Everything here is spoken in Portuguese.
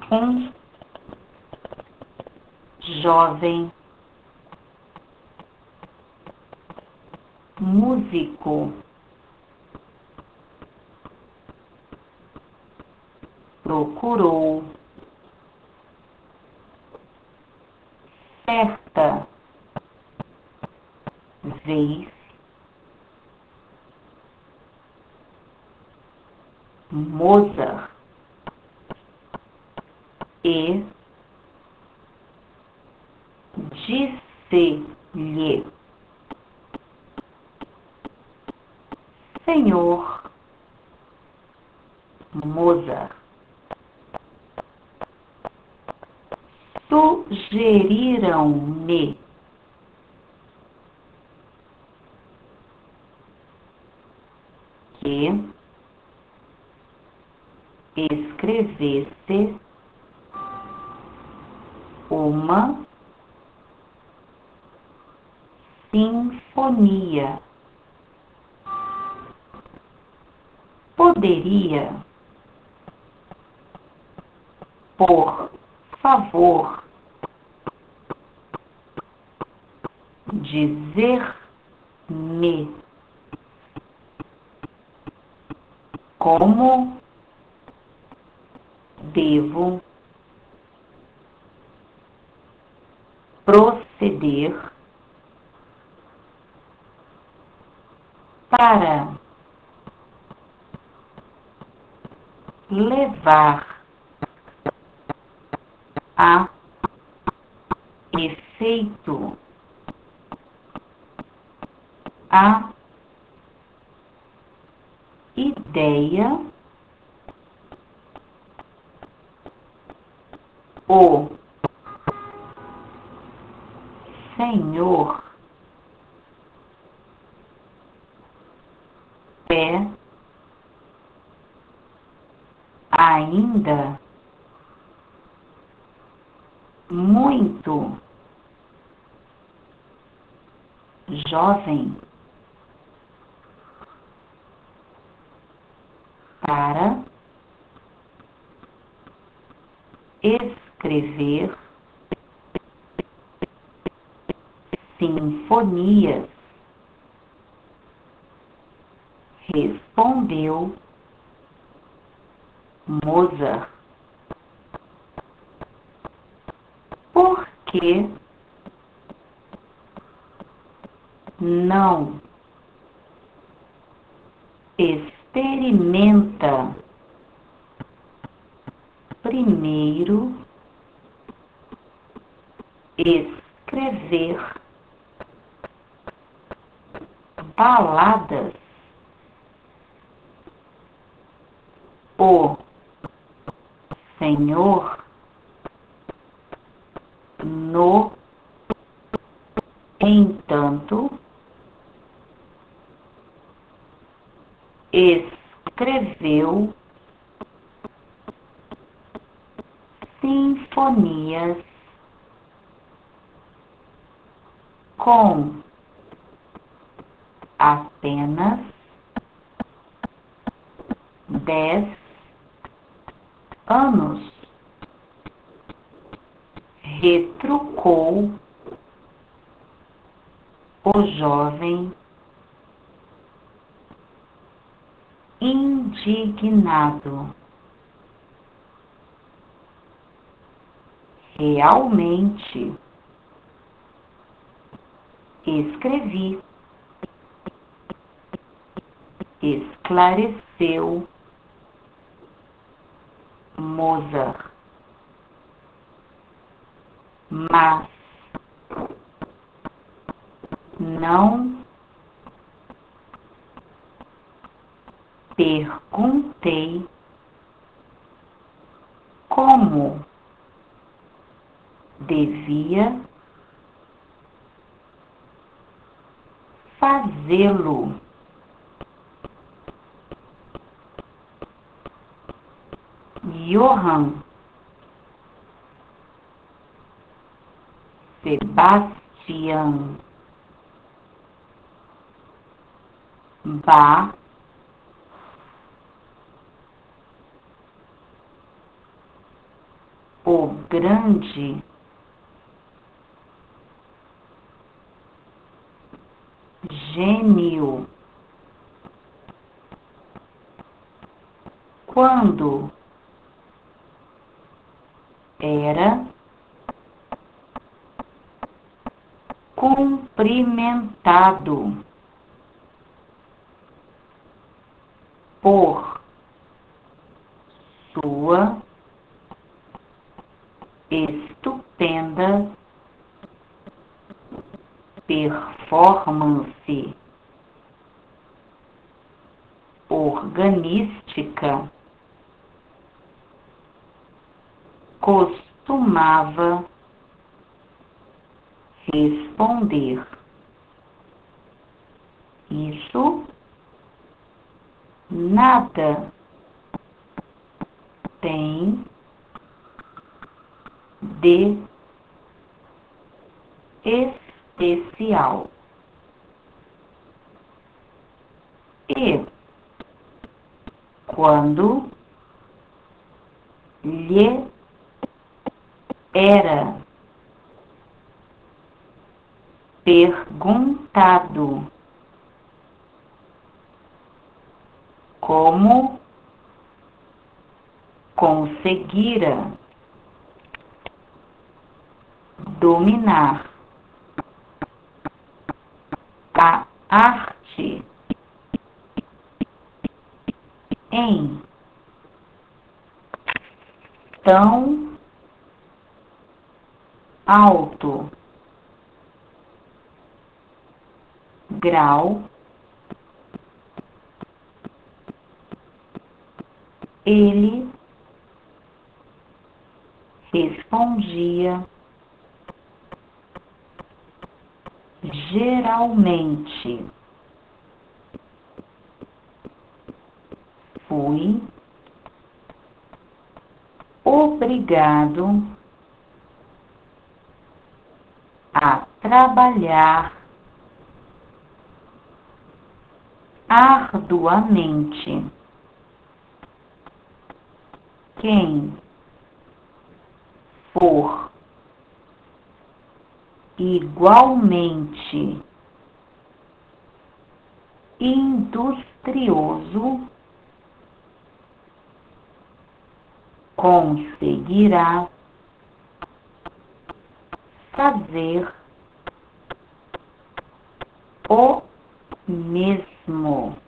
Um jovem músico procurou certa vez Mozart e disse-lhe: Senhor Mozart, sugeriram-me que escrevesse uma sinfonia. Poderia, por favor, dizer-me como devo proceder para levar a efeito a ideia, o Senhor é ainda muito jovem para escrever sinfonias, respondeu Mozart, porque não experimenta primeiro escrever baladas. O Senhor, no entanto, escreveu sinfonias com apenas 10 anos, retrucou o jovem indignado. Realmente escrevi, esclareceu Mozart, mas não perguntei como devia fazê-lo. Johann Sebastian Bach o grande, gênio, quando era cumprimentado por sua estupenda performance organística, costumava responder: isso nada tem de especial. E quando lhe era perguntado como conseguira dominar a arte em tão alto grau, ele respondia: geralmente fui obrigado a trabalhar arduamente. Quem for igualmente industrioso conseguirá fazer o mesmo.